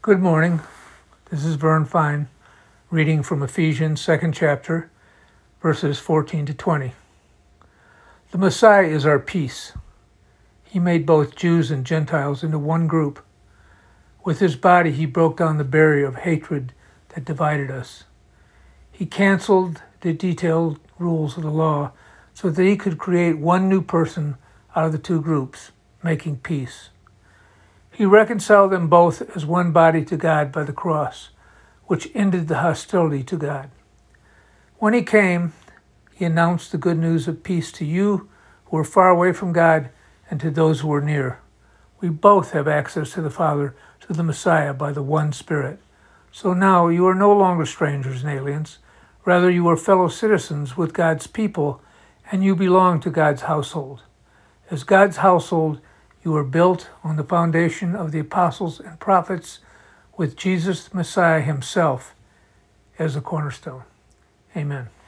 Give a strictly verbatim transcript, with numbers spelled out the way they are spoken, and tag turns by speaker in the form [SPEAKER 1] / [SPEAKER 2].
[SPEAKER 1] Good morning. This is Vern Fine, reading from Ephesians, second chapter, verses fourteen to twenty. The Messiah is our peace. He made both Jews and Gentiles into one group. With his body, he broke down the barrier of hatred that divided us. He canceled the detailed rules of the law so that he could create one new person out of the two groups, making peace. He reconciled them both as one body to God by the cross, which ended the hostility to God. When he came, he announced the good news of peace to you who are far away from God and to those who are near. We both have access to the Father, to the Messiah, by the one Spirit. So now you are no longer strangers and aliens. Rather, you are fellow citizens with God's people, and you belong to God's household. As God's household, you are built on the foundation of the apostles and prophets, with Jesus the Messiah himself as the cornerstone. Amen.